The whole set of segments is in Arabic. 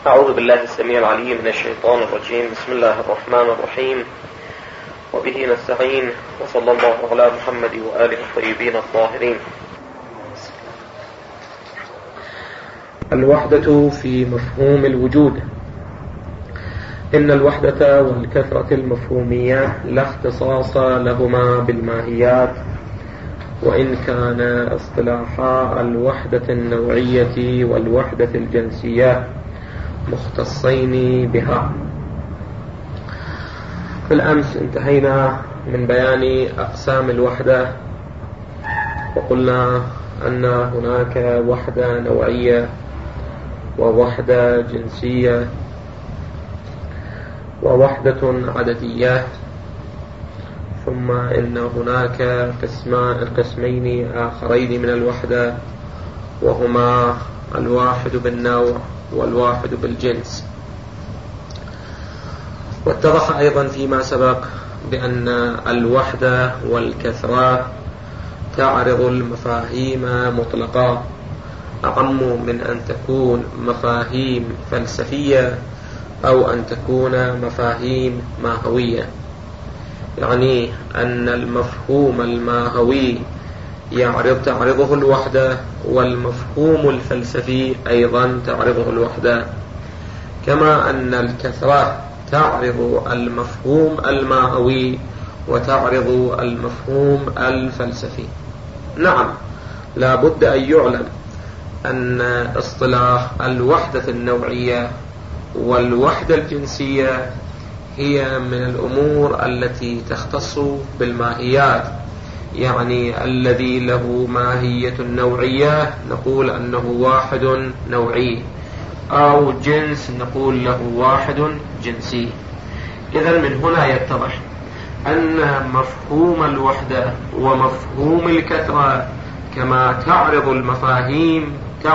أعوذ بالله السميع العليم من الشيطان الرجيم. بسم الله الرحمن الرحيم، وبه نستعين، وصلى الله على محمد وآله الطيبين الطاهرين. الوحدة في مفهوم الوجود. إن الوحدة والكثرة المفهومية لا اختصاص لهما بالماهيات، وإن كان اصطلاحا الوحدة النوعية والوحدة الجنسية مختصين بها. في الأمس انتهينا من بيان أقسام الوحدة، وقلنا أن هناك وحدة نوعية ووحدة جنسية ووحدة عددية، ثم إن هناك قسمين آخرين من الوحدة، وهما الواحد بالنوع والواحد بالجنس. واتضح أيضا فيما سبق بأن الوحدة والكثرة تعرض المفاهيم مطلقة أعم من أن تكون مفاهيم فلسفية أو أن تكون مفاهيم ماهوية. يعني أن المفهوم الماهوي تعرضه الوحدة، والمفهوم الفلسفي أيضا تعرضه الوحدة، كما أن الكثرة تعرض المفهوم الماهوي وتعرض المفهوم الفلسفي. نعم، لا بد أن يعلم أن اصطلاح الوحدة النوعية والوحدة الجنسية هي من الأمور التي تختص بالماهيات. يعني الذي له ماهية نوعية نقول أنه واحد نوعي، أو جنس نقول له واحد جنسي. إذن من هنا يتضح أن مفهوم الوحدة ومفهوم الكثرة كما تعرض المفاهيم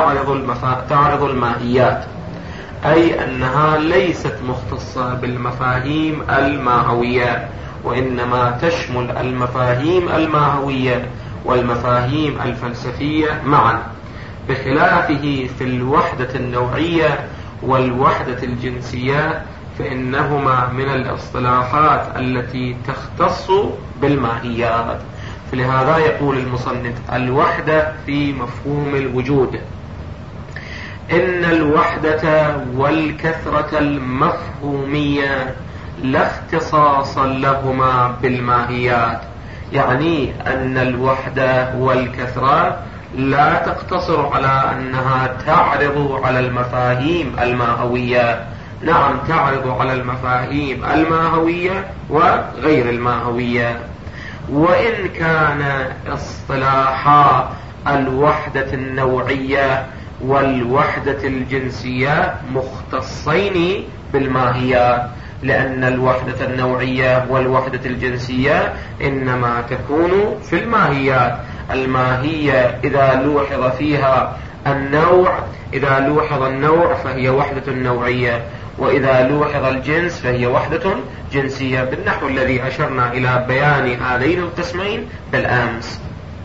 تعرض الماهيات، أي أنها ليست مختصة بالمفاهيم الماهوية، وإنما تشمل المفاهيم الماهوية والمفاهيم الفلسفية معا، بخلافه في الوحدة النوعية والوحدة الجنسية فإنهما من الاصطلاحات التي تختص بالماهيات. فلهذا يقول المصنف: الوحدة في مفهوم الوجود. إن الوحدة والكثرة المفهومية لا اختصاص لهما بالماهيات. يعني أن الوحدة والكثرة لا تقتصر على أنها تعرض على المفاهيم الماهوية. نعم، تعرض على المفاهيم الماهوية وغير الماهوية. وإن كان اصطلاحا الوحدة النوعية والوحدة الجنسية مختصين بالماهيات، لأن الوحدة النوعية والوحدة الجنسية إنما تكون في الماهيات. الماهية إذا لوحظ فيها النوع، إذا لوحظ النوع فهي وحدة نوعية، وإذا لوحظ الجنس فهي وحدة جنسية، بالنحو الذي أشرنا إلى بيان هذين القسمين بالأمس.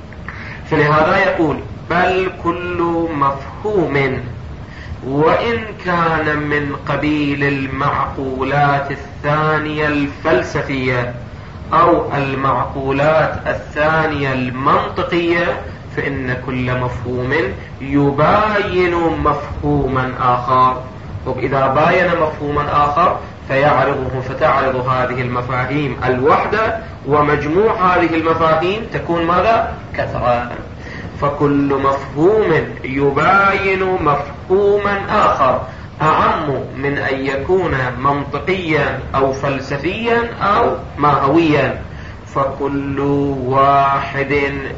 فلهذا يقول: بل كل مفهوم وإن كان من قبيل المعقولات الثانية الفلسفية أو المعقولات الثانية المنطقية، فإن كل مفهوم يباين مفهوما آخر. وإذا باين مفهوما آخر فتعرض هذه المفاهيم الوحدة، ومجموع هذه المفاهيم تكون ماذا؟ كثرة. فكل مفهوم يباين مفهوما آخر أعم من أن يكون منطقيا أو فلسفيا أو ماهويا. فكل واحد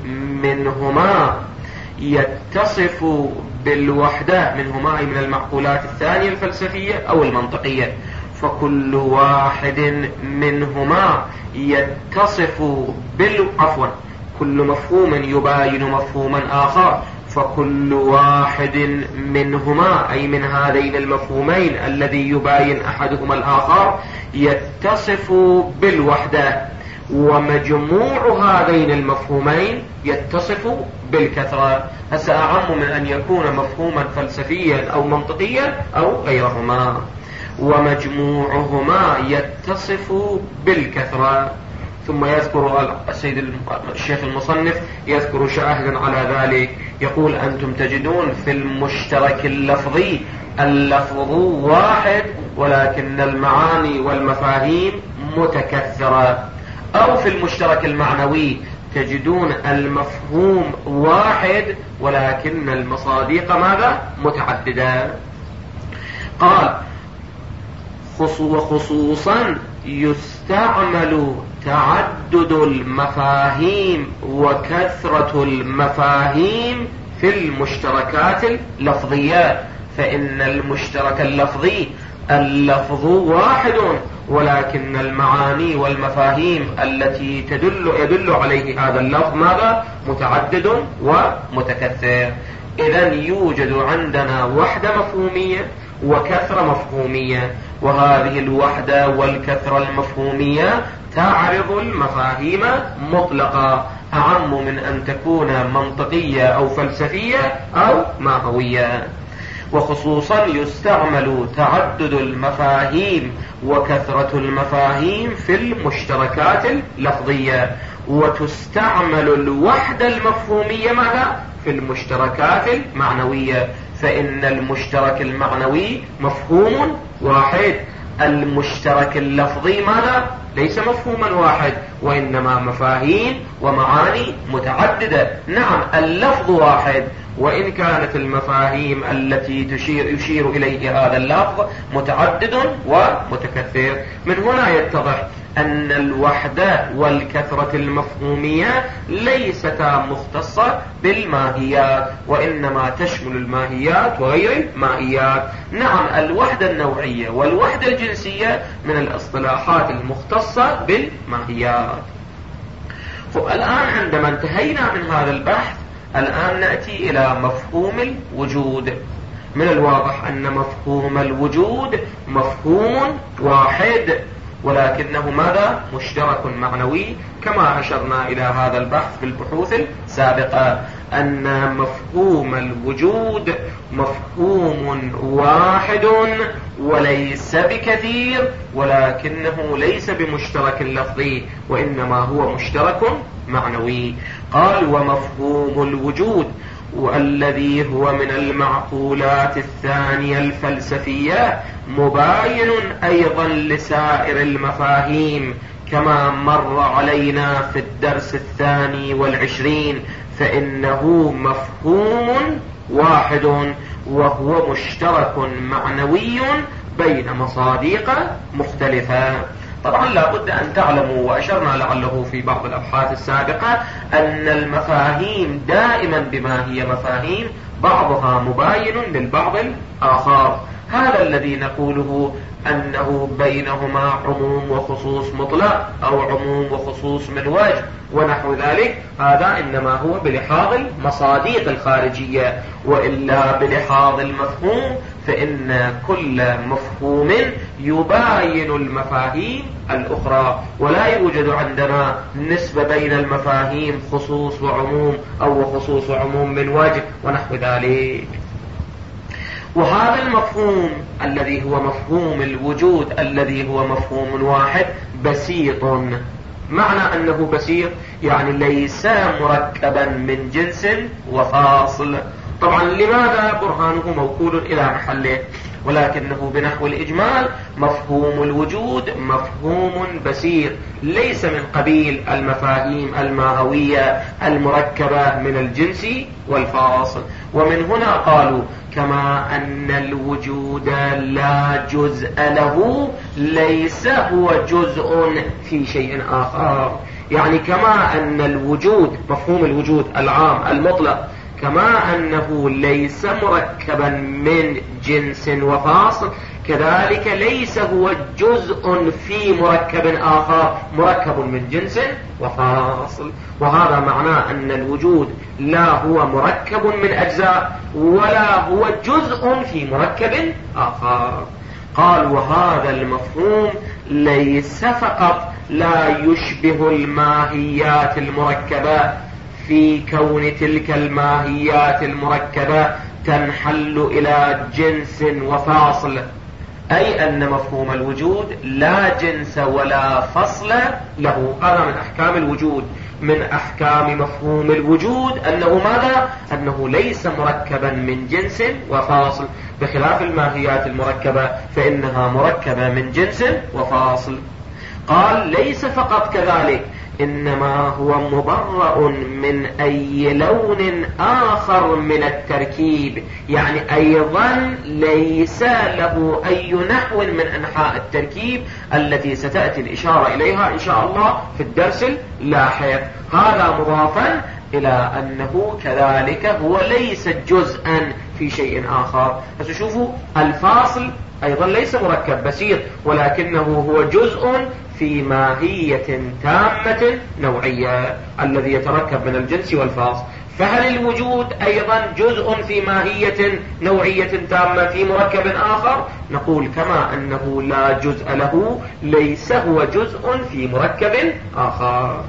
منهما يتصف بالوحدة، منهما من المعقولات الثانية الفلسفية أو المنطقية. فكل واحد منهما يتصف كل مفهوم يباين مفهوما آخر، فكل واحد منهما أي من هذين المفهومين الذي يباين أحدهما الآخر يتصف بالوحدة، ومجموع هذين المفهومين يتصف بالكثرة. هسه أعم من أن يكون مفهوما فلسفيا أو منطقيا أو غيرهما. ومجموعهما يتصف بالكثرة. ثم يذكر الشيخ المصنف يذكر شاهدا على ذلك، يقول: أنتم تجدون في المشترك اللفظي اللفظ واحد ولكن المعاني والمفاهيم متكثرة. أو في المشترك المعنوي تجدون المفهوم واحد ولكن المصادق ماذا؟ متعددة. قال: وخصوصا يستعمل تعدد المفاهيم وكثرة المفاهيم في المشتركات اللفظية، فإن المشترك اللفظي اللفظ واحد ولكن المعاني والمفاهيم التي يدل عليه هذا اللفظ ماذا؟ متعدد ومتكثر. إذن يوجد عندنا وحدة مفهومية وكثرة مفهومية، وهذه الوحدة والكثرة المفهومية تعرض المفاهيم مطلقة أعم من أن تكون منطقية أو فلسفية أو ماهوية. وخصوصا يستعمل تعدد المفاهيم وكثرة المفاهيم في المشتركات اللفظية، وتستعمل الوحدة المفهومية ماذا؟ في المشتركات المعنوية، فإن المشترك المعنوي مفهوم واحد. المشترك اللفظي ماذا؟ ليس مفهوما واحد وإنما مفاهيم ومعاني متعددة. نعم اللفظ واحد وإن كانت المفاهيم التي يشير إليه هذا اللفظ متعدد ومتكثر. من هنا يتضح أن الوحدة والكثرة المفهومية ليستا مختصة بالماهيات وإنما تشمل الماهيات وغير الماهيات. نعم الوحدة النوعية والوحدة الجنسية من الاصطلاحات المختصة بالماهيات. الآن عندما انتهينا من هذا البحث الآن نأتي إلى مفهوم الوجود. من الواضح أن مفهوم الوجود مفهوم واحد ولكنه ماذا؟ مشترك معنوي، كما أشرنا إلى هذا البحث في البحوث السابقة أن مفهوم الوجود مفهوم واحد وليس بكثير، ولكنه ليس بمشترك لفظي وإنما هو مشترك معنوي. قال: ومفهوم الوجود والذي هو من المعقولات الثانية الفلسفية مباين أيضا لسائر المفاهيم كما مر علينا في الدرس 22، فإنه مفهوم واحد وهو مشترك معنوي بين مصادق مختلفة. طبعا لا بد أن تعلموا، وأشرنا لعله في بعض الأبحاث السابقة، أن المفاهيم دائما بما هي مفاهيم بعضها مباين للبعض الآخر. هذا الذي نقوله أنه بينهما عموم وخصوص مطلق أو عموم وخصوص من وجه ونحو ذلك، هذا إنما هو بلحاظ المصادق الخارجية، وإلا بلحاظ المفهوم فإن كل مفهوم يباين المفاهيم الأخرى، ولا يوجد عندنا نسبة بين المفاهيم خصوص وعموم أو خصوص وعموم من وجه ونحو ذلك. وهذا المفهوم الذي هو مفهوم الوجود الذي هو مفهوم واحد بسيط. معنى أنه بسيط يعني ليس مركبا من جنس وفاصل. طبعا لماذا؟ برهانه موكول إلى محله، ولكنه بنحو الإجمال مفهوم الوجود مفهوم بسيط ليس من قبيل المفاهيم الماهوية المركبة من الجنس والفاصل. ومن هنا قالوا: كما أن الوجود لا جزء له ليس هو جزء في شيء آخر. يعني كما أن الوجود مفهوم الوجود العام المطلق كما أنه ليس مركبا من جنس وفاصل، كذلك ليس هو جزء في مركب آخر مركب من جنس وفاصل. وهذا معناه أن الوجود لا هو مركب من أجزاء ولا هو جزء في مركب آخر. قال وهذا المفهوم ليس فقط لا يشبه الماهيات المركبة في كون تلك الماهيات المركبة تنحل إلى جنس وفاصل، أي أن مفهوم الوجود لا جنس ولا فصل له. هذا من أحكام الوجود. من أحكام مفهوم الوجود أنه ماذا؟ أنه ليس مركبا من جنس وفاصل، بخلاف الماهيات المركبة فإنها مركبة من جنس وفاصل. قال ليس فقط كذلك، إنما هو مبرأ من أي لون آخر من التركيب، يعني أيضا ليس له أي نحو من أنحاء التركيب التي ستأتي الإشارة إليها إن شاء الله في الدرس اللاحق. هذا مضافا إلى أنه كذلك هو ليس جزءا في شيء آخر. فتشوفوا الفاصل أيضا ليس مركب بسيط، ولكنه هو جزء في ماهية تامة نوعية الذي يتركب من الجنس والفاصل. فهل الوجود أيضا جزء في ماهية نوعية تامة في مركب آخر؟ نقول كما أنه لا جزء له ليس هو جزء في مركب آخر.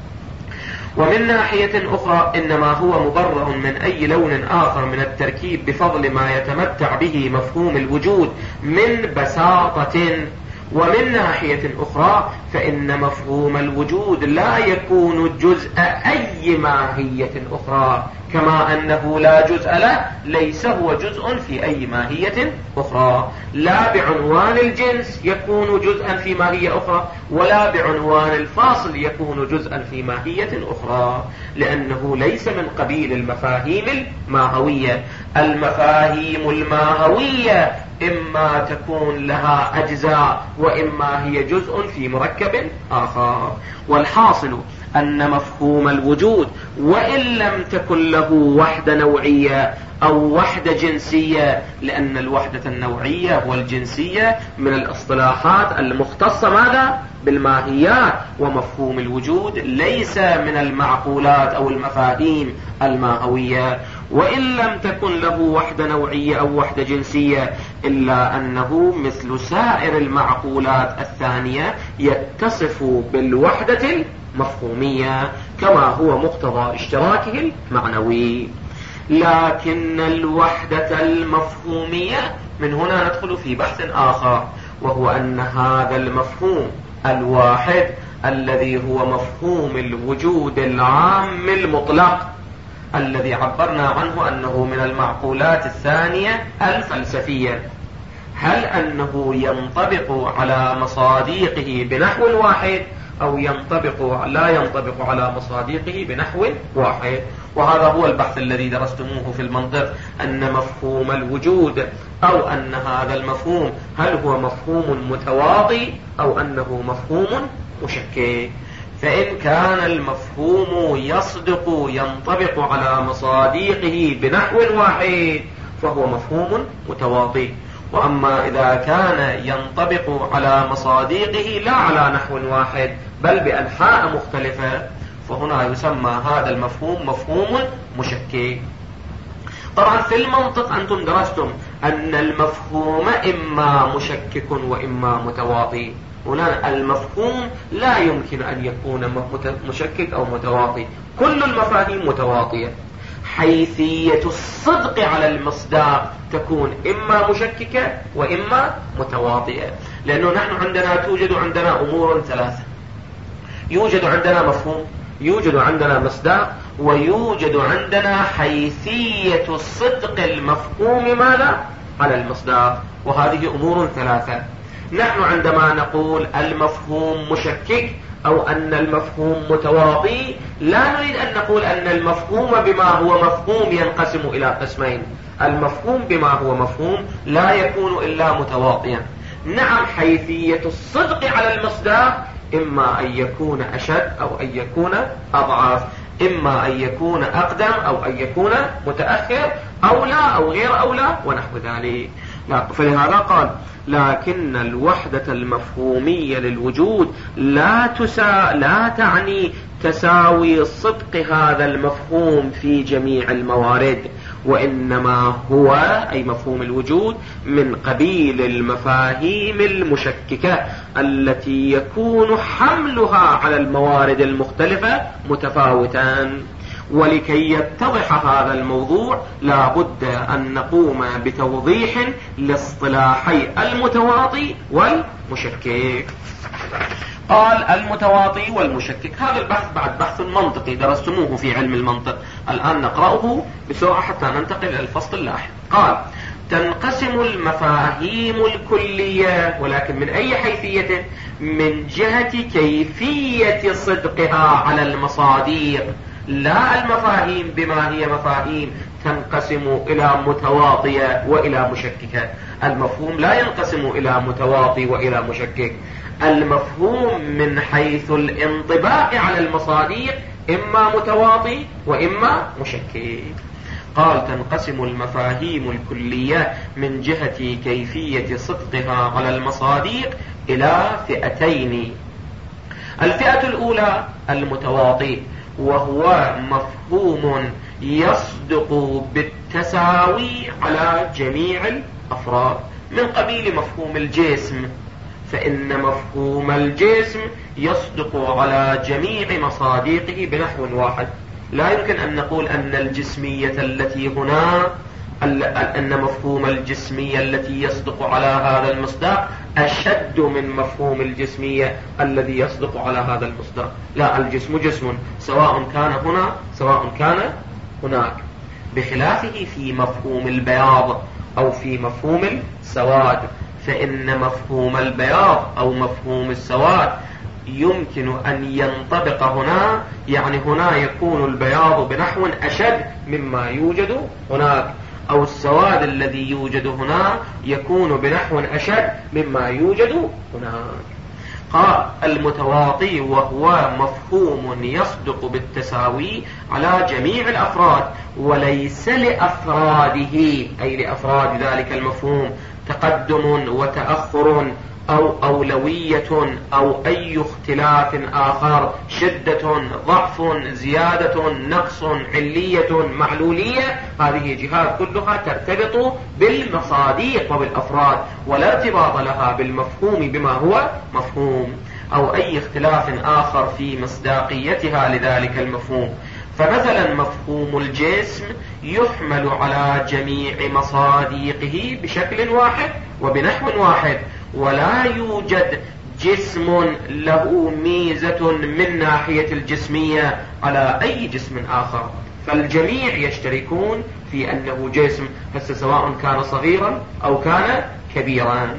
ومن ناحية أخرى إنما هو مبرأ من أي لون آخر من التركيب بفضل ما يتمتع به مفهوم الوجود من بساطة. ومن ناحية أخرى فإن مفهوم الوجود لا يكون جزء أي ماهية أخرى، كما أنه لا جزء له ليس هو جزء في أي ماهية أخرى. لا بعنوان الجنس يكون جزءا في ماهية أخرى، ولا بعنوان الفاصل يكون جزءا في ماهية أخرى، لأنه ليس من قبيل المفاهيم الماهوية. المفاهيم الماهوية إما تكون لها أجزاء وإما هي جزء في مركب آخر. والحاصل أن مفهوم الوجود وإن لم تكن له وحدة نوعية أو وحدة جنسية، لأن الوحدة النوعية والجنسية من الاصطلاحات المختصة ماذا؟ بالماهيات، ومفهوم الوجود ليس من المعقولات أو المفاهيم الماهوية. وإن لم تكن له وحدة نوعية أو وحدة جنسية، إلا أنه مثل سائر المعقولات الثانية يتصف بالوحدة المفهومية كما هو مقتضى اشتراكه المعنوي. لكن الوحدة المفهومية من هنا ندخل في بحث آخر، وهو أن هذا المفهوم الواحد الذي هو مفهوم الوجود العام المطلق الذي عبرنا عنه أنه من المعقولات الثانية الفلسفية، هل أنه ينطبق على مصادقه بنحو واحد أو لا ينطبق على مصادقه بنحو واحد؟ وهذا هو البحث الذي درستموه في المنطق، أن مفهوم الوجود أو أن هذا المفهوم هل هو مفهوم متواطي أو أنه مفهوم مشكك. فإن كان المفهوم ينطبق على مصادقه بنحو واحد فهو مفهوم متواطي، وأما إذا كان ينطبق على مصادقه لا على نحو واحد بل بأنحاء مختلفة فهنا يسمى هذا المفهوم مفهوم مشكك. طبعا في المنطق أنتم درستم أن المفهوم إما مشكك وإما متواطي. هنا المفهوم لا يمكن أن يكون مشكك أو متواطي، كل المفاهيم متواطية. حيثية الصدق على المصداق تكون إما مشككة وإما متواطئة، لأنه نحن توجد عندنا أمور ثلاثة: يوجد عندنا مفهوم، يوجد عندنا مصداق، ويوجد عندنا حيثية الصدق المفهوم ماذا؟ على المصداق. وهذه أمور ثلاثة. نحن عندما نقول المفهوم مشكك أو أن المفهوم متواطي لا نريد أن نقول أن المفهوم بما هو مفهوم ينقسم إلى قسمين. المفهوم بما هو مفهوم لا يكون إلا متواطيا. نعم، حيثية الصدق على المصداق إما أن يكون أشد أو أن يكون أضعف، إما أن يكون أقدم أو أن يكون متأخر، أو لا أو غير أو لا ونحو ذلك. فلهذا قال لكن الوحدة المفهومية للوجود لا تعني تساوي صدق هذا المفهوم في جميع الموارد، وإنما هو أي مفهوم الوجود من قبيل المفاهيم المشككة التي يكون حملها على الموارد المختلفة متفاوتا. ولكي يتضح هذا الموضوع لا بد أن نقوم بتوضيح لاصطلاحي المتواطي والمشكك. قال المتواطي والمشكك، هذا البحث بعد بحث منطقي درستموه في علم المنطق، الآن نقرأه بسرعة حتى ننتقل إلى الفصل اللاحق. قال تنقسم المفاهيم الكلية، ولكن من أي حيثية؟ من جهة كيفية صدقها على المصاديق، لا المفاهيم بما هي مفاهيم تنقسم إلى متواطية وإلى مشككة. المفهوم لا ينقسم إلى متواطي وإلى مشكك، المفهوم من حيث الانطباق على المصاديق إما متواطي وإما مشكك. قال تنقسم المفاهيم الكلية من جهة كيفية صدقها على المصاديق إلى فئتين. الفئة الأولى المتواطي، وهو مفهوم يصدق بالتساوي على جميع الأفراد، من قبيل مفهوم الجسم، فإن مفهوم الجسم يصدق على جميع مصاديقه بنحو واحد. لا يمكن أن نقول أن الجسمية التي هنا، أن مفهوم الجسمية التي يصدق على هذا المصداق أشد من مفهوم الجسمية الذي يصدق على هذا المصداق. لا، الجسم جسم سواء كان هنا سواء كان هناك، بخلافه في مفهوم البياض أو في مفهوم السواد، فإن مفهوم البياض أو مفهوم السواد يمكن أن ينطبق هنا، يعني هنا يكون البياض بنحو أشد مما يوجد هناك، أو السواد الذي يوجد هنا يكون بنحو أشد مما يوجد هناك. قال المتواطي وهو مفهوم يصدق بالتساوي على جميع الأفراد، وليس لأفراده أي لأفراد ذلك المفهوم تقدم وتأخر أو أولوية أو أي اختلاف آخر، شدة، ضعف، زيادة، نقص، علية، معلولية. هذه جهات كلها ترتبط بالمصاديق وبالأفراد، ولا ارتباط لها بالمفهوم بما هو مفهوم، أو أي اختلاف آخر في مصداقيتها لذلك المفهوم. فمثلا مفهوم الجسم يحمل على جميع مصاديقه بشكل واحد وبنحو واحد، ولا يوجد جسم له ميزة من ناحية الجسمية على أي جسم آخر، فالجميع يشتركون في أنه جسم، سواء كان صغيرا أو كان كبيرا.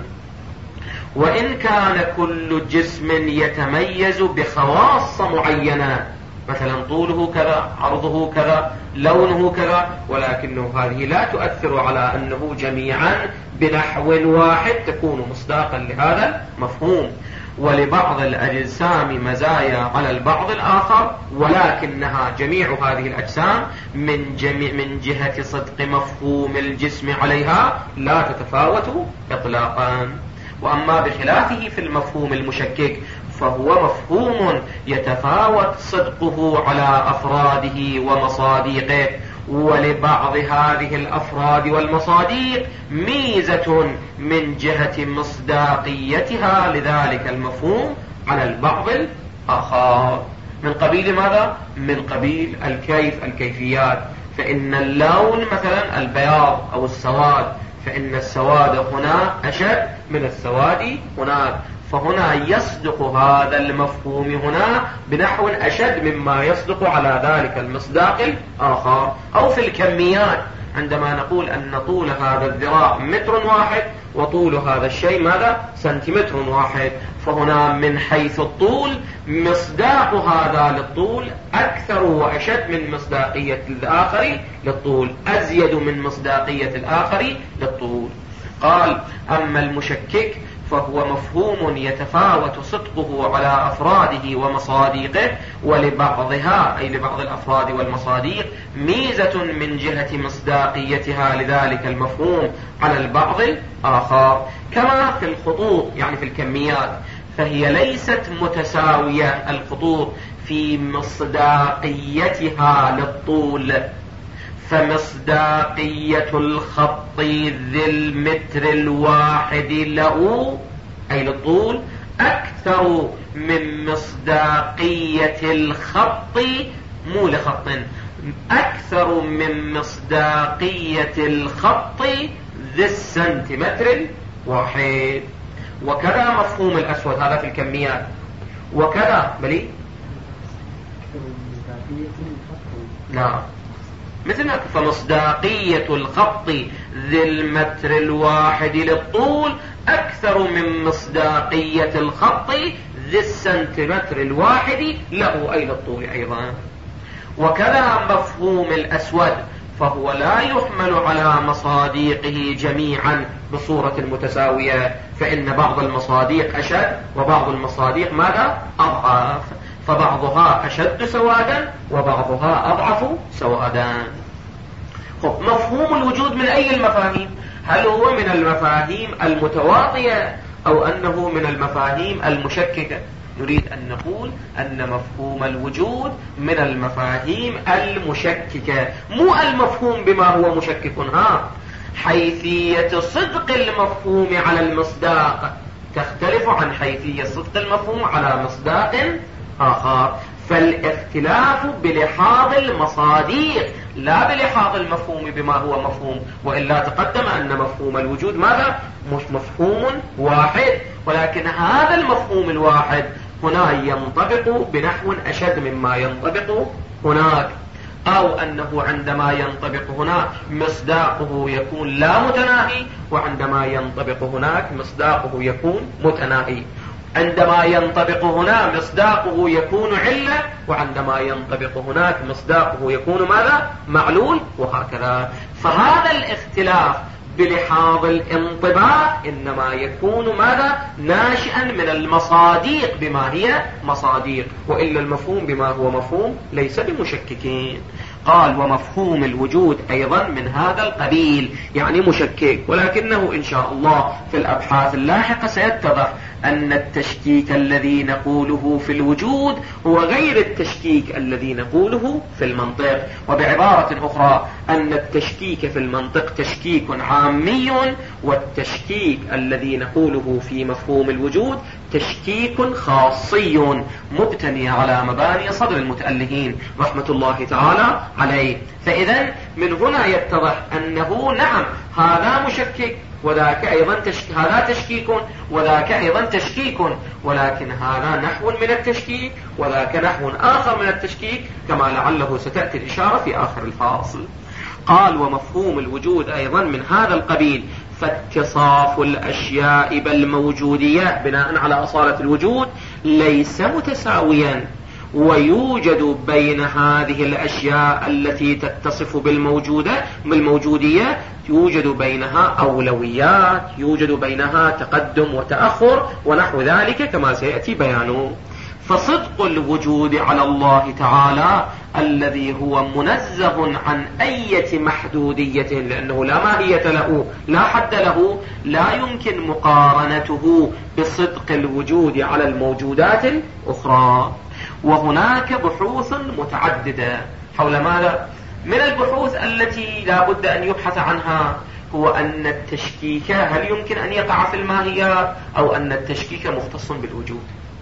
وإن كان كل جسم يتميز بخواص معينة، مثلا طوله كذا، عرضه كذا، لونه كذا، ولكنه هذه لا تؤثر على أنه جميعا بنحو واحد تكون مصداقا لهذا المفهوم. ولبعض الأجسام مزايا على البعض الآخر، ولكنها جميع هذه الأجسام من جهة صدق مفهوم الجسم عليها لا تتفاوت إطلاقا. وأما بخلافه في المفهوم المشكك فهو مفهوم يتفاوت صدقه على أفراده ومصاديقه، ولبعض هذه الأفراد والمصاديق ميزة من جهة مصداقيتها لذلك المفهوم على البعض الآخر. من قبيل ماذا؟ من قبيل الكيفيات. فإن اللون مثلا البياض أو السواد، فإن السواد هنا أشد من السواد هناك، فهنا يصدق هذا المفهوم هنا بنحو أشد مما يصدق على ذلك المصداق الآخر. أو في الكميات، عندما نقول أن طول هذا الذراع متر واحد وطول هذا الشيء ماذا؟ سنتيمتر واحد، فهنا من حيث الطول مصداق هذا للطول أكثر وأشد من مصداقية الآخر للطول، أزيد من مصداقية الآخر للطول. قال أما المشكك فهو مفهوم يتفاوت صدقه على أفراده ومصاديقه، ولبعضها أي لبعض الأفراد والمصاديق ميزة من جهة مصداقيتها لذلك المفهوم على البعض الآخر. كما في الخطوط، يعني في الكميات، فهي ليست متساوية الخطوط في مصداقيتها للطول، فمصداقية الخط ذي المتر الواحد له أي للطول أكثر من مصداقية الخط، مو لخط، أكثر من مصداقية الخط ذي السنتيمتر الواحد. وكذا مفهوم الأسود، هذا في الكميات. وكذا بلي لا مثل فمصداقية الخط ذي المتر الواحد للطول أكثر من مصداقية الخط ذي السنتيمتر الواحد له أي للطول أيضا. وكذا مفهوم الأسود، فهو لا يحمل على مصاديقه جميعا بصورة متساوية، فإن بعض المصاديق أشد وبعض المصاديق ماذا؟ أضعف، فبعضها أشد سوادا وبعضها أضعف سوادا. مفهوم الوجود من أي المفاهيم؟ هل هو من المفاهيم المتواطية أو أنه من المفاهيم المشككة؟ نريد أن نقول أن مفهوم الوجود من المفاهيم المشككة، مو المفهوم بما هو مشكك. حيثية صدق المفهوم على المصداق تختلف عن حيثية صدق المفهوم على مصداق آخر، فالاختلاف بلحاظ المصاديق لا بلحاظ المفهوم بما هو مفهوم. وإلا تقدم أن مفهوم الوجود ماذا؟ مش مفهوم واحد، ولكن هذا المفهوم الواحد هنا ينطبق بنحو أشد مما ينطبق هناك، أو أنه عندما ينطبق هنا مصداقه يكون لا متناهي، وعندما ينطبق هناك مصداقه يكون متناهي. عندما ينطبق هنا مصداقه يكون علة، وعندما ينطبق هناك مصداقه يكون ماذا؟ معلول، وهكذا. فهذا الاختلاف بلحاظ الانطباق إنما يكون ماذا؟ ناشئا من المصاديق بما هي مصاديق، وإلا المفهوم بما هو مفهوم ليس بمشككين. قال ومفهوم الوجود أيضا من هذا القبيل، يعني مشكك، ولكنه إن شاء الله في الأبحاث اللاحقة سيتضح أن التشكيك الذي نقوله في الوجود هو غير التشكيك الذي نقوله في المنطق. وبعبارة أخرى أن التشكيك في المنطق تشكيك عامي، والتشكيك الذي نقوله في مفهوم الوجود تشكيك خاصي مبتني على مباني صدر المتألهين رحمة الله تعالى عليه. فإذا من هنا يتضح أنه نعم هذا مشكك وذاك أيضا هذا تشكيك وذاك أيضا تشكيك، ولكن هذا نحو من التشكيك وذاك نحو آخر من التشكيك، كما لعله ستأتي الإشارة في آخر الفاصل. قال ومفهوم الوجود أيضا من هذا القبيل، فاتصاف الأشياء بالموجودية بناء على أصالة الوجود ليس متساويا، ويوجد بين هذه الأشياء التي تتصف بالموجودية يوجد بينها أولويات، يوجد بينها تقدم وتأخر ونحو ذلك كما سيأتي بيانه. فصدق الوجود على الله تعالى الذي هو منزه عن أي محدودية، لأنه لا ماهية له لا حد له، لا يمكن مقارنته بصدق الوجود على الموجودات الأخرى. وهناك بحوث متعددة حول ماذا؟ من البحوث التي لا بد أن يبحث عنها هو أن التشكيك هل يمكن أن يقع في الماهيات أو أن التشكيك مختص بالوجود،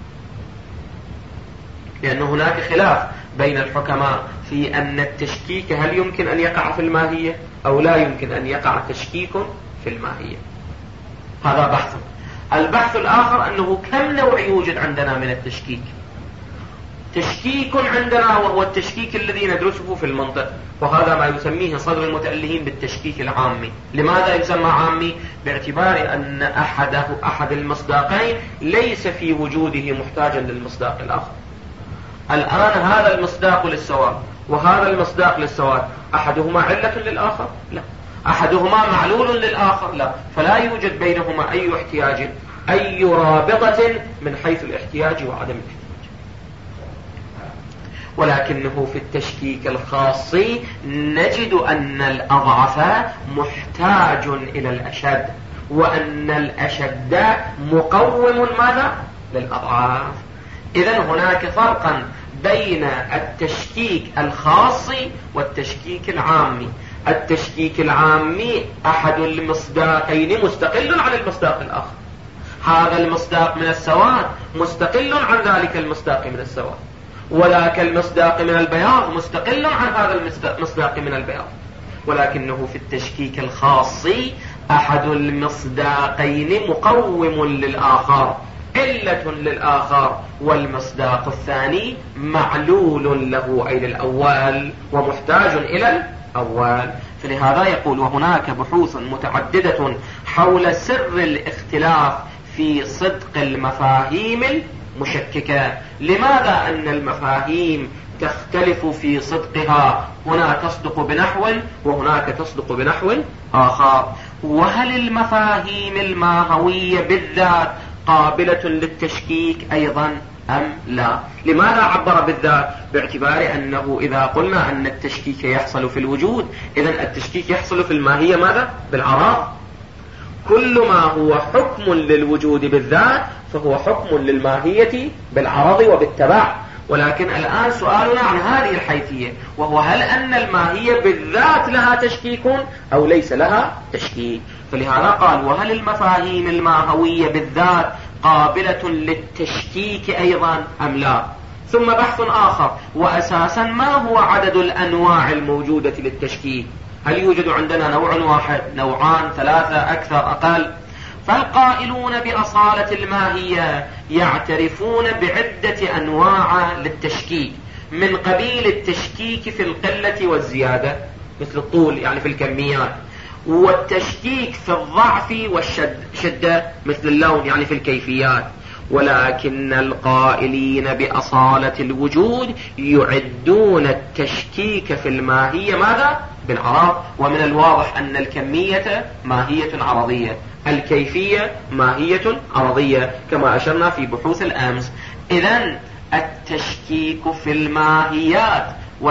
لأن هناك خلاف بين الحكماء في أن التشكيك هل يمكن أن يقع في الماهية أو لا يمكن أن يقع تشكيك في الماهية. هذا بحث. البحث الآخر أنه كم نوع يوجد عندنا من التشكيك. تشكيك عندنا وهو التشكيك الذي ندرسه في المنطق، وهذا ما يسميه صدر المتألهين بالتشكيك العامي. لماذا يسمى عامي؟ باعتبار أن أحد المصداقين ليس في وجوده محتاجا للمصداق الآخر. الآن هذا المصداق للسواد وهذا المصداق للسواد، أحدهما علة للآخر؟ لا. أحدهما معلول للآخر؟ لا. فلا يوجد بينهما أي احتياج، أي رابطة من حيث الاحتياج وعدم الاحتياج. ولكنه في التشكيك الخاصي نجد أن الأضعف محتاج إلى الأشد، وأن الأشد مقوم ماذا؟ للأضعاف. إذن هناك فرقا بين التشكيك الخاصي والتشكيك العامي. التشكيك العامي أحد المصداقين مستقل عن المصداق الآخر. هذا المصداق من السواد مستقل عن ذلك المصداق من السواد، وذاك المصداق من البياض مستقل عن هذا المصداق من البياض. ولكنه في التشكيك الخاصي أحد المصداقين مقوم للآخر، علة للآخر، والمصداق الثاني معلول له أي للأول ومحتاج إلى الأول. فلهذا يقول: وهناك بحوث متعددة حول سر الاختلاف في صدق المفاهيم المشككة. لماذا أن المفاهيم تختلف في صدقها؟ هنا تصدق بنحو وهناك تصدق بنحو آخر. وهل المفاهيم الماهوية بالذات قابلة للتشكيك أيضا أم لا؟ لماذا عبر بالذات؟ باعتبار أنه إذا قلنا أن التشكيك يحصل في الوجود، إذن التشكيك يحصل في الماهية ماذا؟ بالعرض. كل ما هو حكم للوجود بالذات فهو حكم للماهية بالعرض وبالتبع. ولكن الآن سؤالنا عن هذه الحيثية، وهو هل أن الماهية بالذات لها تشكيك أو ليس لها تشكيك؟ فلهذا قال: وهل المفاهيم الماهوية بالذات قابلة للتشكيك أيضا أم لا؟ ثم بحث آخر: وأساسا ما هو عدد الأنواع الموجودة للتشكيك؟ هل يوجد عندنا نوع واحد، نوعان، ثلاثة، أكثر، أقل؟ فالقائلون بأصالة الماهية يعترفون بعدة أنواع للتشكيك، من قبيل التشكيك في القلة والزيادة مثل الطول يعني في الكميات، والتشكيك في الضعف والشدة مثل اللون يعني في الكيفيات. ولكن القائلين بأصالة الوجود يعدون التشكيك في الماهية ماذا؟ بالعرض. ومن الواضح أن الكمية ماهية عرضية، الكيفية ماهية عرضية كما أشرنا في بحوث الأمس. إذن التشكيك في الماهيات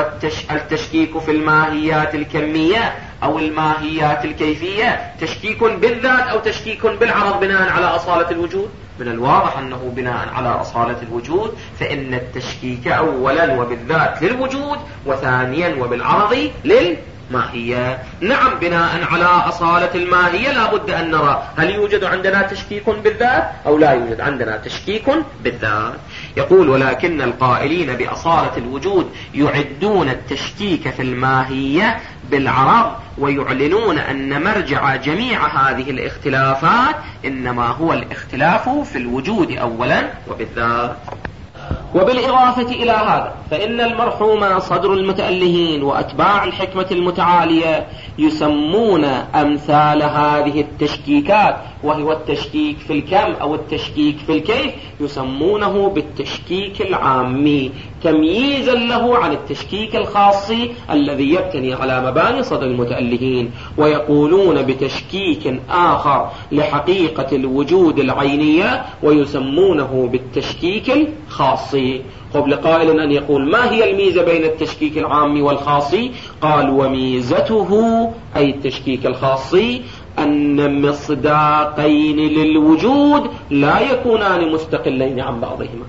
التشكيك في الماهيات الكمية أو الماهيات الكيفية تشكيك بالذات أو تشكيك بالعرض بناء على أصالة الوجود؟ من الواضح أنه بناء على أصالة الوجود، فإن التشكيك أولا وبالذات للوجود، وثانيا وبالعرض للماهية. نعم، بناء على أصالة الماهية لا بد أن نرى هل يوجد عندنا تشكيك بالذات أو لا يوجد عندنا تشكيك بالذات. يقول: ولكن القائلين بأصالة الوجود يعدون التشكيك في الماهية بالعرض، ويعلنون أن مرجع جميع هذه الاختلافات إنما هو الاختلاف في الوجود أولا وبالذات. وبالإضافة إلى هذا فإن المرحوم صدر المتألهين وأتباع الحكمة المتعالية يسمون أمثال هذه التشكيكات، وهو التشكيك في الكم أو التشكيك في الكيف، يسمونه بالتشكيك العامي تمييزا له عن التشكيك الخاصي الذي يبتني على مباني صدر المتألهين. ويقولون بتشكيك آخر لحقيقة الوجود العينية ويسمونه بالتشكيك الخاصي. قبل قائل أن يقول: ما هي الميزة بين التشكيك العامي والخاصي؟ قال: وميزته أي التشكيك الخاصي أن مصداقين للوجود لا يكونان مستقلين عن بعضهما،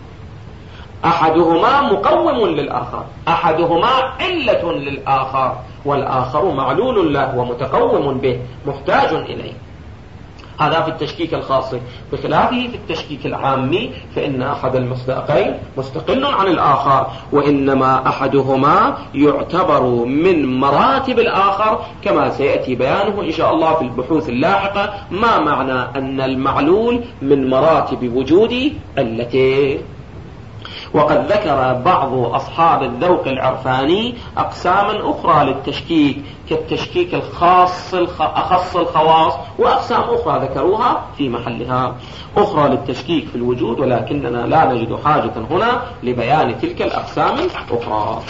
أحدهما مقوم للآخر، أحدهما علة للآخر، والآخر معلول له ومتقوم به محتاج إليه. هذا في التشكيك الخاصي. بخلافه في التشكيك العامي فإن أحد المصداقين مستقل عن الآخر، وإنما أحدهما يعتبر من مراتب الآخر، كما سيأتي بيانه إن شاء الله في البحوث اللاحقة ما معنى أن المعلول من مراتب وجود علته. وقد ذكر بعض أصحاب الذوق العرفاني أقساما أخرى للتشكيك كالتشكيك الخاص أخص الخواص، وأقسام أخرى ذكروها في محلها أخرى للتشكيك في الوجود، ولكننا لا نجد حاجة هنا لبيان تلك الأقسام الأخرى.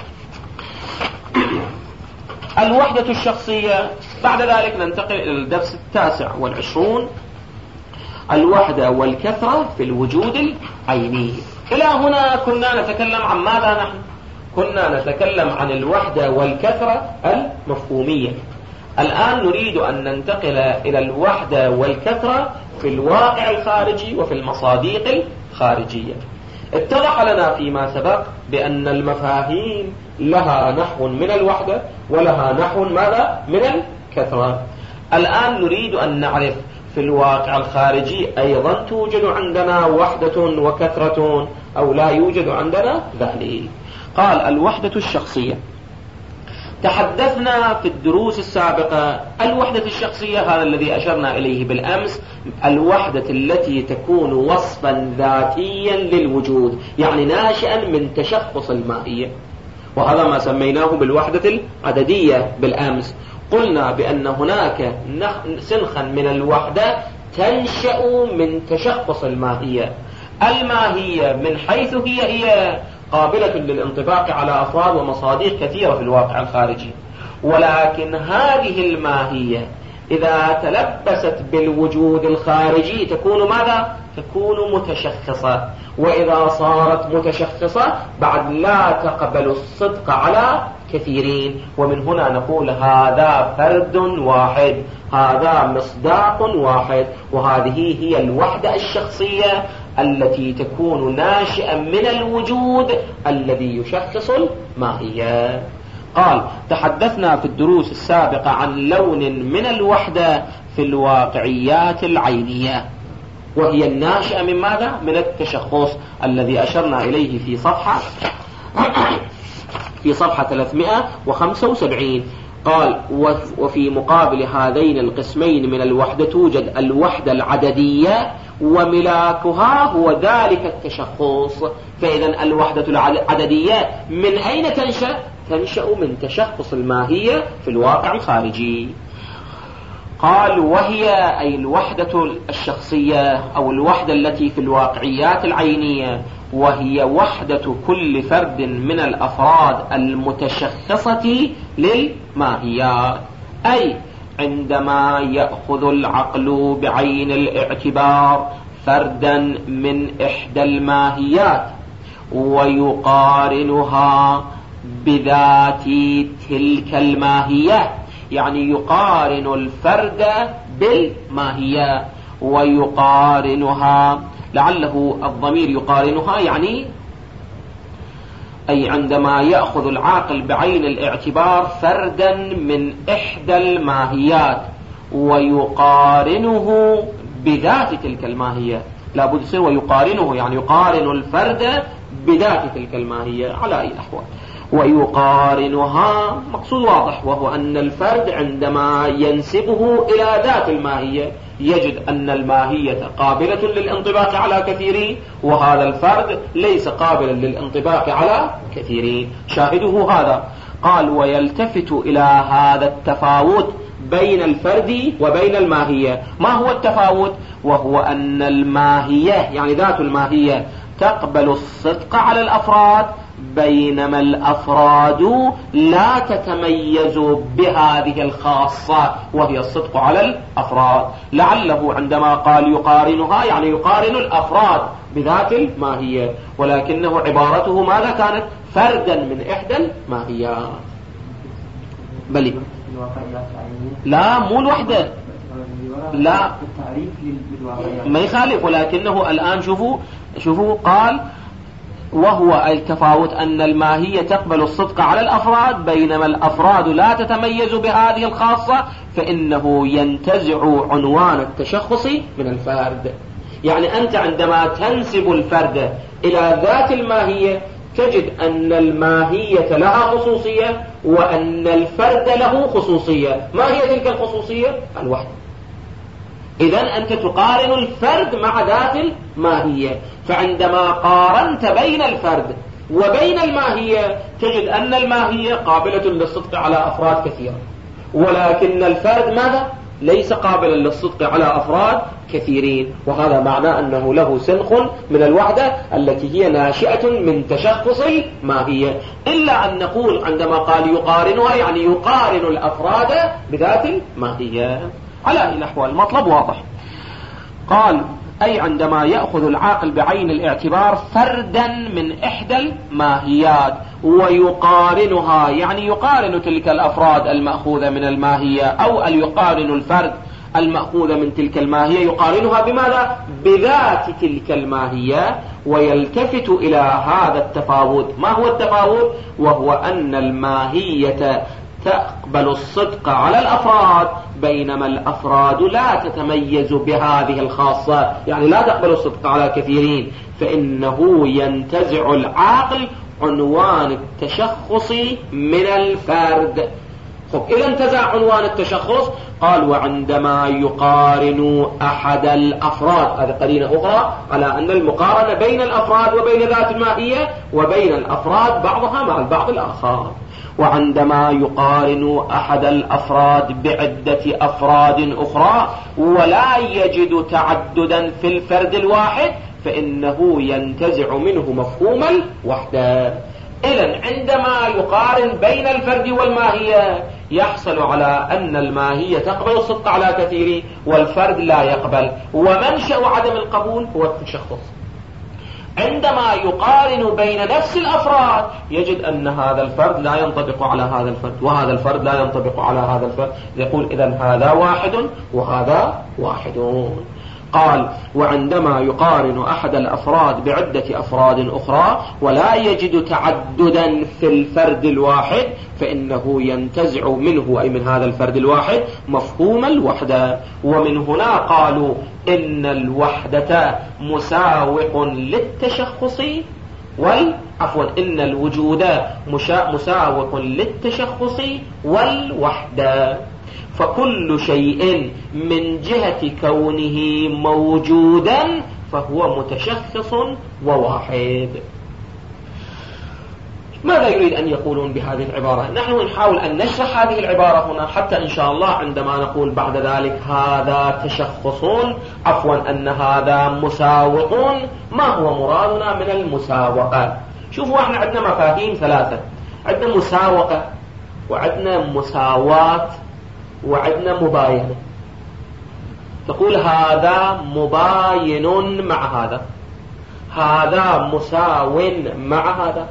الوحدة الشخصية. بعد ذلك ننتقل إلى الدرس 29، الوحدة والكثرة في الوجود العيني. إلى هنا كنا نتكلم عن ماذا نحن؟ كنا نتكلم عن الوحدة والكثرة المفهومية. الآن نريد أن ننتقل إلى الوحدة والكثرة في الواقع الخارجي وفي المصادق الخارجية. اتضح لنا فيما سبق بأن المفاهيم لها نحو من الوحدة ولها نحو ماذا؟ من الكثرة. الآن نريد أن نعرف في الواقع الخارجي أيضا توجد عندنا وحدة وكثرة أو لا يوجد عندنا ذلك. قال الوحدة الشخصية. تحدثنا في الدروس السابقة الوحدة الشخصية، هذا الذي أشرنا إليه بالأمس، الوحدة التي تكون وصفا ذاتيا للوجود، يعني ناشئا من تشخص الماهية، وهذا ما سميناه بالوحدة العددية بالأمس. قلنا بأن هناك سنخا من الوحدة تنشأ من تشخص الماهية. الماهية من حيث هي قابلة للانطباق على أفراد ومصادر كثيرة في الواقع الخارجي، ولكن هذه الماهية إذا تلبست بالوجود الخارجي تكون ماذا؟ تكون متشخصة، وإذا صارت متشخصة بعد لا تقبل الصدق على كثيرين، ومن هنا نقول هذا فرد واحد، هذا مصداق واحد. وهذه هي الوحدة الشخصية التي تكون ناشئا من الوجود الذي يشخص الماهية. قال تحدثنا في الدروس السابقة عن لون من الوحدة في الواقعيات العينية، وهي الناشئة من ماذا؟ من التشخص الذي أشرنا إليه في صفحة 375. قال وفي مقابل هذين القسمين من الوحدة توجد الوحدة العددية، وملاكها هو ذلك التشخص. فإذا الوحدة العددية من أين تنشأ؟ تنشأ من تشخص الماهية في الواقع الخارجي. قال وهي أي الوحدة الشخصية أو الوحدة التي في الواقعيات العينية، وهي وحدة كل فرد من الأفراد المتشخصة للماهيات، أي عندما يأخذ العقل بعين الاعتبار فردا من إحدى الماهيات ويقارنها بذات تلك الماهية، يعني يقارن الفرد بالماهية ويقارنها، لعله الضمير يقارنها يعني أي عندما يأخذ العاقل بعين الاعتبار فردا من إحدى الماهيات ويقارنه بذات تلك الماهية، لا بد يصير ويقارنه، يعني يقارن الفرد بذات تلك الماهية على أي الأحوال. ويقارنها مقصود واضح، وهو أن الفرد عندما ينسبه إلى ذات الماهية يجد أن الماهية قابلة للانطباق على كثيرين، وهذا الفرد ليس قابلا للانطباق على كثيرين. شاهده هذا. قال ويلتفت إلى هذا التفاوت بين الفرد وبين الماهية. ما هو التفاوت؟ وهو أن الماهية يعني ذات الماهية تقبل الصدق على الأفراد، بينما الأفراد لا تتميز بهذه الخاصة وهي الصدق على الأفراد. لعله عندما قال يقارنها يعني يقارن الأفراد بذات الماهية، ولكنه عبارته ماذا كانت؟ فردا من إحدى الماهيات. بل لا مو الوحدة، لا ما يخالف، ولكنه الآن شوفوا قال وهو التفاوت أن الماهية تقبل الصدق على الأفراد بينما الأفراد لا تتميز بهذه الخاصة، فإنه ينتزع عنوان التشخص من الفرد. يعني أنت عندما تنسب الفرد إلى ذات الماهية تجد أن الماهية لها خصوصية وأن الفرد له خصوصية. ما هي تلك الخصوصية؟ الوحدة. إذن أنت تقارن الفرد مع ذات الماهية، فعندما قارنت بين الفرد وبين الماهية تجد أن الماهية قابلة للصدق على أفراد كثيرة، ولكن الفرد ماذا؟ ليس قابلا للصدق على أفراد كثيرين. وهذا معناه أنه له سنخ من الوحدة التي هي ناشئة من تشخص الماهية. إلا أن نقول عندما قال يقارنها يعني يقارن الأفراد بذات الماهية على أي الأحوال. المطلب واضح. قال أي عندما يأخذ العاقل بعين الاعتبار فردا من إحدى الماهيات ويقارنها يعني يقارن تلك الأفراد المأخوذة من الماهية، أو يقارن الفرد المأخوذة من تلك الماهية يقارنها بماذا؟ بذات تلك الماهية، ويلتفت إلى هذا التفاوت. ما هو التفاوت؟ وهو أن الماهية تقبل الصدق على الأفراد، بينما الأفراد لا تتميز بهذه الخاصة، يعني لا تقبل الصدق على كثيرين، فإنه ينتزع العقل عنوان التشخص من الفرد. إذا انتزع عنوان التشخص، قال وعندما يقارن أحد الأفراد، هذا قرينة أخرى على أن المقارنة بين الأفراد وبين ذات الماهية وبين الأفراد بعضها مع البعض الآخر. وعندما يقارن أحد الأفراد بعدة أفراد أخرى ولا يجد تعددا في الفرد الواحد، فإنه ينتزع منه مفهوم الوحدة. إذن عندما يقارن بين الفرد والماهية يحصل على أن الماهية تقبل الصدق على كثير والفرد لا يقبل، ومنشأ عدم القبول هو التشخص. عندما يقارن بين نفس الأفراد يجد أن هذا الفرد لا ينطبق على هذا الفرد، وهذا الفرد لا ينطبق على هذا الفرد، يقول إذن هذا واحد وهذا واحد. قال وعندما يقارن أحد الأفراد بعدة أفراد أخرى ولا يجد تعددا في الفرد الواحد، فإنه ينتزع منه أي من هذا الفرد الواحد مفهوم الوحدة. ومن هنا قالوا إن الوحدة مساوق للتشخص إن الوجود مساوق للتشخص والوحدة. فكل شيء من جهة كونه موجودا فهو متشخص وواحد. ماذا يريد أن يقولون بهذه العبارة؟ نحن نحاول أن نشرح هذه العبارة هنا حتى إن شاء الله عندما نقول بعد ذلك هذا تشخص أن هذا مساوق، ما هو مرادنا من المساوقة؟ شوفوا احنا عندنا مفاهيم ثلاثة، عندنا مساوقة وعندنا مساواة وعندنا مباينة. تقول هذا مباين مع هذا، هذا مساو مع هذا،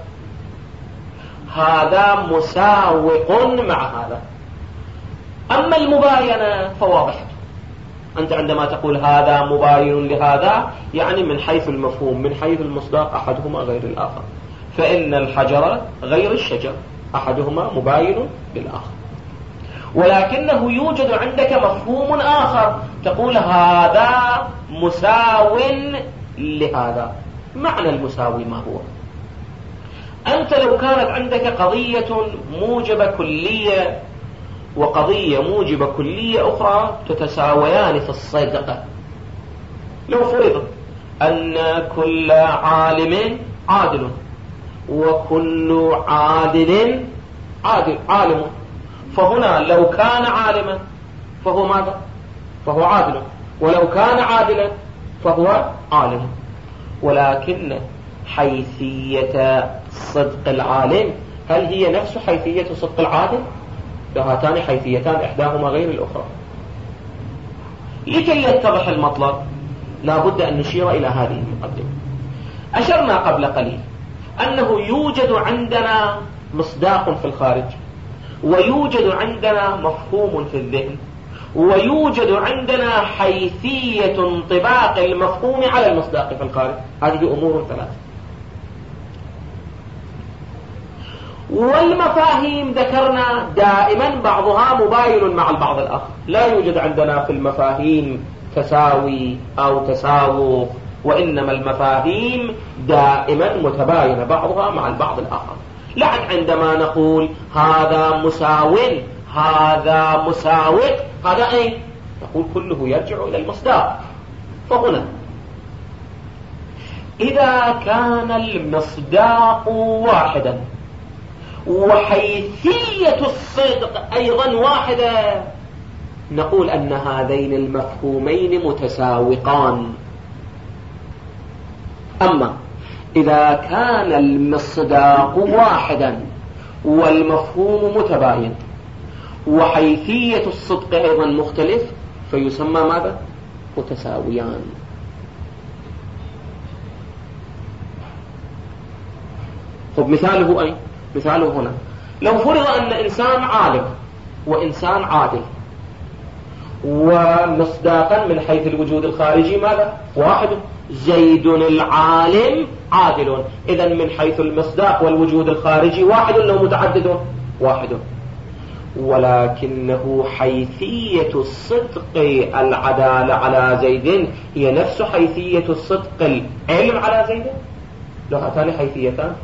هذا مساوق مع هذا. أما المباينة فواضحة، أنت عندما تقول هذا مباين لهذا يعني من حيث المفهوم، من حيث المصداق أحدهما غير الآخر، فإن الحجر غير الشجر، أحدهما مباين للآخر. ولكنه يوجد عندك مفهوم آخر، تقول هذا مساو لهذا. معنى المساوي ما هو؟ أنت لو كانت عندك قضية موجبة كلية وقضية موجبة كلية أخرى تتساويان في الصدق، لو فرض أن كل عالم عادل وكل عادل عالم، فهنا لو كان عالما فهو ماذا؟ فهو عادل، ولو كان عادلا فهو عالم. ولكن حيثية صدق العالم هل هي نفس حيثية صدق العادل؟ هاتان حيثيتان إحداهما غير الأخرى. لكي يتضح المطلب لا بد أن نشير إلى هذه المقدمة. أشرنا قبل قليل أنه يوجد عندنا مصداق في الخارج، ويوجد عندنا مفهوم في الذهن، ويوجد عندنا حيثية انطباق المفهوم على المصداق في الخارج. هذه أمور ثلاثة. والمفاهيم ذكرنا دائما بعضها مباين مع البعض الآخر، لا يوجد عندنا في المفاهيم تساوي أو تساوق، وإنما المفاهيم دائما متباينة بعضها مع البعض الآخر. لعن عندما نقول هذا مساو هذا مساوق، هذا أي نقول كله يرجع إلى المصداق. فهنا إذا كان المصداق واحدا وحيثية الصدق أيضا واحدة، نقول أن هذين المفهومين متساوقان. أما إذا كان المصداق واحدا والمفهوم متباين وحيثية الصدق أيضا مختلف، فيسمى ماذا؟ متساويان. طب مثاله أي؟ مثاله هنا لو فرض أن إنسان عالم وإنسان عادل، ومصداقا من حيث الوجود الخارجي ماذا؟ واحد. زيد العالم عادل. إذا من حيث المصداق والوجود الخارجي واحد لو متعدد؟ واحد. ولكنه حيثية الصدق العدالة على زيد هي نفس حيثية الصدق العلم على زيد. لو هاتان حيثيتان.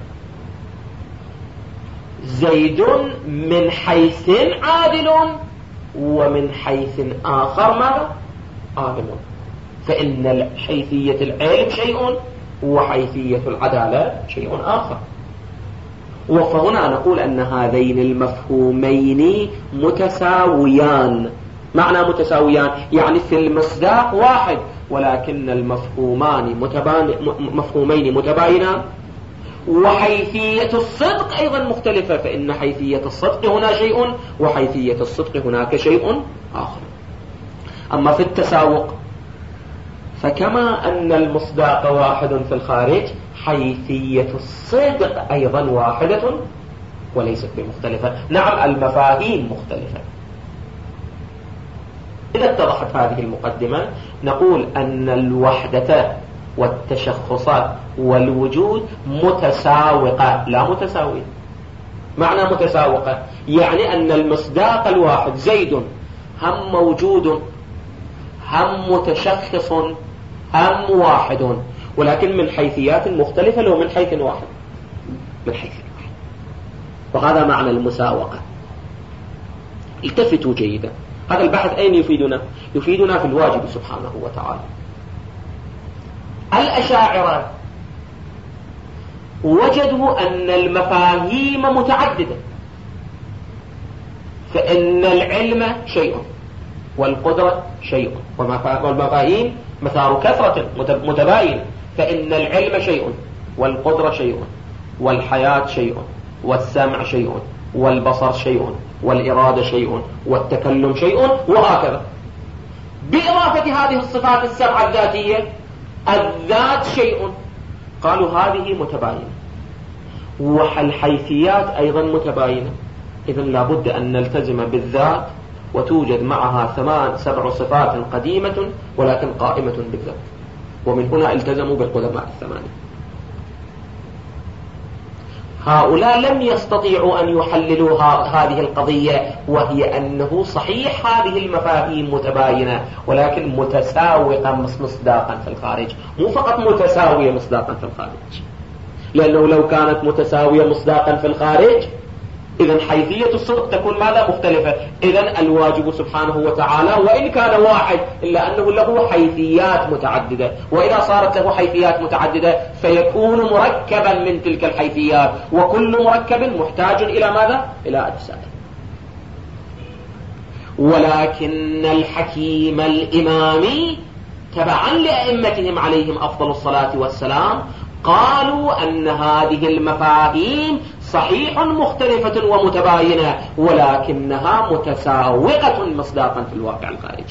زيد من حيث عادل ومن حيث آخر ماذا؟ عالم. فإن حيثية العلم شيء وحيثية العدالة شيء آخر. وفهنا نقول أن هذين المفهومين متساويان. معنى متساويان يعني في المصداق واحد، ولكن المفهومين متباينان، وحيثية الصدق أيضا مختلفة، فإن حيثية الصدق هنا شيء وحيثية الصدق هناك شيء آخر. أما في التساوق فكما أن المصداق واحد في الخارج، حيثية الصدق أيضا واحدة وليست بمختلفة. نعم المفاهيم مختلفة. إذا اتضحت هذه المقدمة نقول أن الوحدة والتشخصات والوجود متساوقة لا متساوية. معنى متساوقة يعني أن المصداق الواحد زيد هم موجود هم متشخص هم واحد، ولكن من حيثيات مختلفة لو من حيث واحد. من حيث واحد. وهذا معنى المساوقة. التفتوا جيدا. هذا البحث أين يفيدنا؟ يفيدنا في الواجب سبحانه وتعالى. الأشاعرة وجدوا أن المفاهيم متعددة، فإن العلم شيء والقدرة شيء، والمفاهيم مثار كثرة متباين، فإن العلم شيء والقدرة شيء والحياة شيء والسمع شيء والبصر شيء والإرادة شيء والتكلم شيء، وهكذا. بإضافة هذه الصفات السبعة الذاتية الذات شيء. قالوا هذه متباينة والحيثيات أيضا متباينة. إذن لابد أن نلتزم بالذات، وتوجد معها 7 صفات قديمة ولكن قائمة بالذات. ومن هنا التزموا بالقدماء 8. هؤلاء لم يستطيعوا أن يحللوا هذه القضية، وهي أنه صحيح هذه المفاهيم متباينة ولكن متساوية مصداقا في الخارج، مو فقط متساوية مصداقا في الخارج. لأنه لو كانت متساوية مصداقا في الخارج إذن حيثية الصدق تكون ماذا؟ مختلفة. إذن الواجب سبحانه وتعالى وإن كان واحد إلا أنه له حيثيات متعددة، وإذا صارت له حيثيات متعددة فيكون مركبا من تلك الحيثيات، وكل مركب محتاج إلى ماذا؟ إلى أجزاء. ولكن الحكيم الإمامي تبعا لأئمتهم عليهم أفضل الصلاة والسلام قالوا أن هذه المفاهيم صحيح مختلفة ومتباينة، ولكنها متساوقة مصداقا في الواقع الخارجي.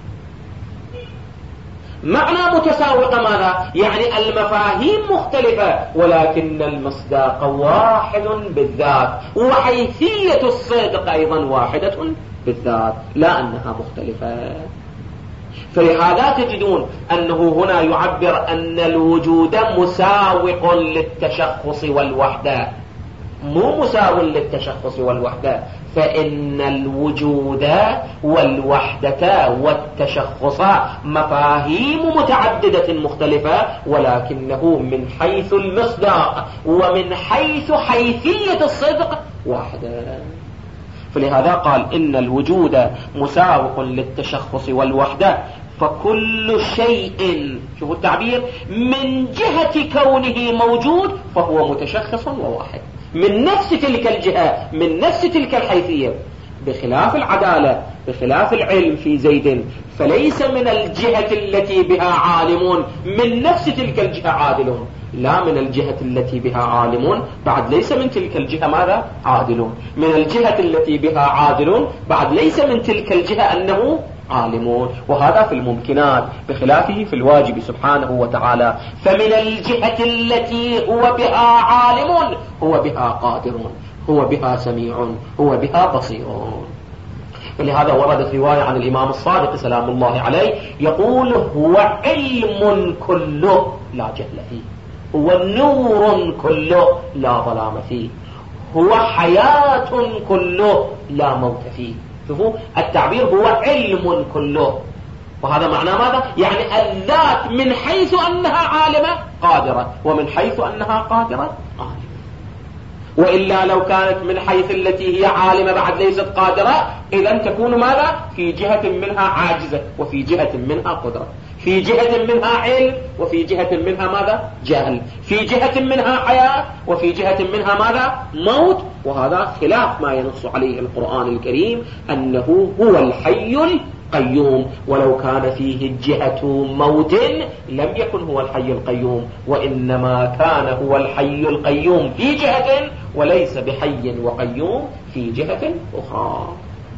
معنى متساوقة ماذا؟ يعني المفاهيم مختلفة ولكن المصداق واحد بالذات، وحيثية الصدق أيضا واحدة بالذات، لا أنها مختلفة. فلهذا تجدون أنه هنا يعبر أن الوجود مساوق للتشخص والوحدة، مو مساو للتشخص والوحدة، فإن الوجود والوحدة والتشخص مفاهيم متعددة مختلفة، ولكنه من حيث المصداق ومن حيث حيثية الصدق واحدة. فلهذا قال إن الوجود مساوق للتشخص والوحدة، فكل شيء، شوفوا التعبير، من جهة كونه موجود فهو متشخص وواحد من نفس تلك الجهة، من نفس تلك الحيثية. بخلاف العدالة، بخلاف العلم في زيد، فليس من الجهة التي بها عالمون من نفس تلك الجهة عادلون، لا من الجهة التي بها عالمون بعد ليس من تلك الجهة ماذا؟ عادلون. من الجهة التي بها عادلون بعد ليس من تلك الجهة أنه عالمون. وهذا في الممكنات، بخلافه في الواجب سبحانه وتعالى. فمن الجهة التي هو بها عالم هو بها قادر، هو بها سميع، هو بها بصير. فلهذا وردت رواية عن الإمام الصادق سلام الله عليه يقول: هو علم كله لا جهل فيه، هو نور كله لا ظلام فيه، هو حياة كله لا موت فيه. شوفوا التعبير، هو علم كله، وهذا معناه ماذا؟ يعني الذات من حيث أنها عالمة قادرة، ومن حيث أنها قادرة عالمة. وإلا لو كانت من حيث التي هي عالمة بعد ليست قادرة، إذن تكون ماذا؟ في جهة منها عاجزة، وفي جهة منها قدرة، في جهة منها علم، وفي جهة منها ماذا؟ جهل، في جهة منها حياة، وفي جهة منها ماذا؟ موت. وهذا خلاف ما ينص عليه القرآن الكريم أنه هو الحي القيوم، ولو كان فيه جهة موت لم يكن هو الحي القيوم، وإنما كان هو الحي القيوم في جهة، وليس بحي وقيوم في جهة أخرى.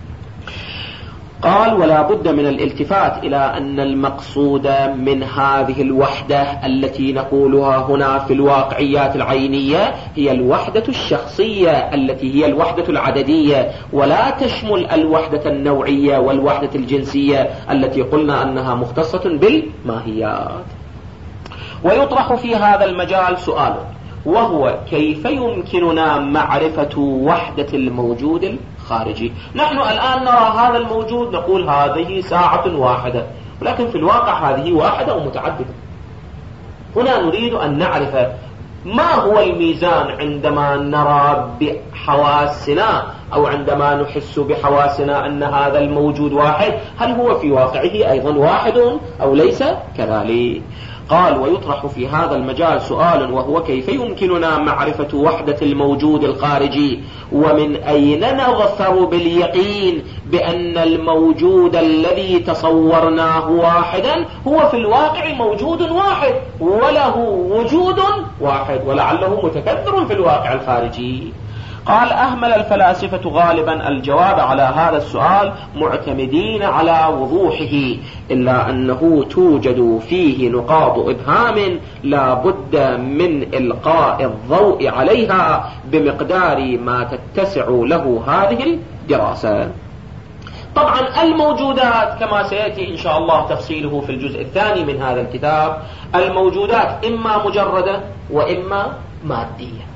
قال: ولا بد من الالتفات إلى أن المقصود من هذه الوحدة التي نقولها هنا في الواقعيات العينية هي الوحدة الشخصية التي هي الوحدة العددية، ولا تشمل الوحدة النوعية والوحدة الجنسية التي قلنا أنها مختصة بالماهيات. ويطرح في هذا المجال سؤال، وهو: كيف يمكننا معرفة وحدة الموجود الخارجي؟ نحن الآن نرى هذا الموجود نقول هذه ساعة واحدة، ولكن في الواقع هذه واحدة ومتعددة. هنا نريد أن نعرف ما هو الميزان عندما نرى بحواسنا أو عندما نحس بحواسنا أن هذا الموجود واحد، هل هو في واقعه أيضا واحد أو ليس كذلك؟ قال: ويطرح في هذا المجال سؤال، وهو: كيف يمكننا معرفة وحدة الموجود الخارجي؟ ومن أين نظفر باليقين بأن الموجود الذي تصورناه واحدا هو في الواقع موجود واحد وله وجود واحد، ولعله متكثر في الواقع الخارجي؟ قال: أهمل الفلاسفة غالبا الجواب على هذا السؤال معتمدين على وضوحه، إلا أنه توجد فيه نقاط إبهام لا بد من إلقاء الضوء عليها بمقدار ما تتسع له هذه الدراسة. طبعا الموجودات كما سيأتي إن شاء الله تفصيله في الجزء الثاني من هذا الكتاب، الموجودات إما مجردة وإما مادية.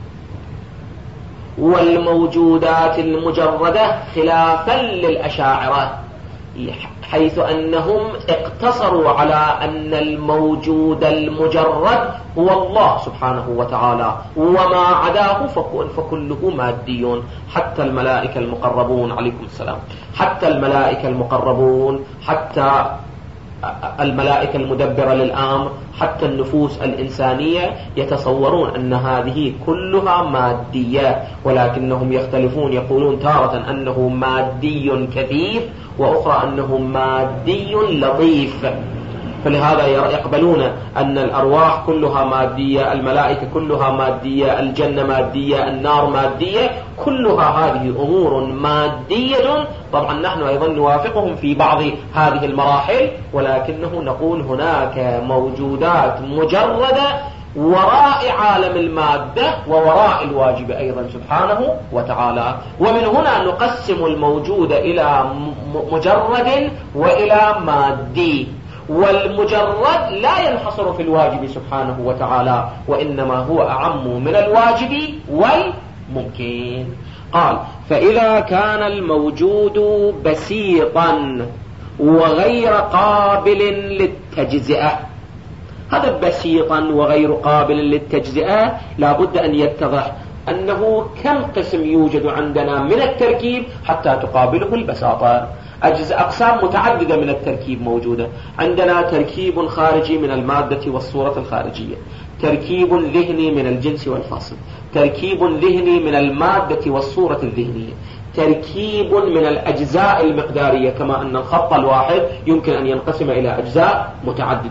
والموجودات المجردة خلافا للأشاعرة، حيث أنهم اقتصروا على أن الموجود المجرد هو الله سبحانه وتعالى، وما عداه فكله مادي. حتى الملائكة المقربون، عليكم السلام، حتى الملائكة المقربون، حتى الملائكة المدبرة للأمر، حتى النفوس الإنسانية يتصورون أن هذه كلها مادية، ولكنهم يختلفون، يقولون تارة أنه مادي كثيف، وأخرى أنه مادي لطيف. فلهذا يقبلون أن الأرواح كلها مادية، الملائكة كلها مادية، الجنة مادية، النار مادية، كلها هذه أمور مادية. طبعا نحن أيضا نوافقهم في بعض هذه المراحل، ولكنه نقول هناك موجودات مجردة وراء عالم المادة ووراء الواجب أيضا سبحانه وتعالى. ومن هنا نقسم الموجود إلى مجرد وإلى مادي، والمجرد لا ينحصر في الواجب سبحانه وتعالى، وإنما هو أعم من الواجب والممكن. قال: فإذا كان الموجود بسيطا وغير قابل للتجزئة، هذا بسيطا وغير قابل للتجزئة لا بد أن يتضح أنه كم قسم يوجد عندنا من التركيب حتى تقابله البساطة. أقسام متعددة من التركيب موجودة عندنا: تركيب خارجي من المادة والصورة الخارجية، تركيب ذهني من الجنس والفصل، تركيب ذهني من المادة والصورة الذهنية، تركيب من الأجزاء المقدارية، كما أن الخط الواحد يمكن أن ينقسم إلى أجزاء متعددة،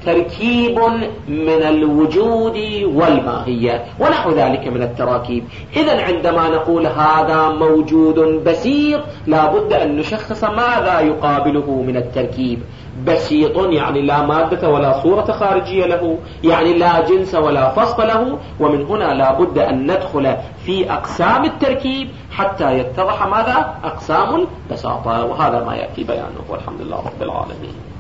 تركيب من الوجود والماهية ونحو ذلك من التراكيب. إذن عندما نقول هذا موجود بسيط لا بد أن نشخص ماذا يقابله من التركيب. بسيط يعني لا مادة ولا صورة خارجية له، يعني لا جنس ولا فصل له، ومن هنا لا بد أن ندخل في أقسام التركيب حتى يتضح ماذا أقسام البساطة، وهذا ما يأتي بيانه والحمد لله رب العالمين.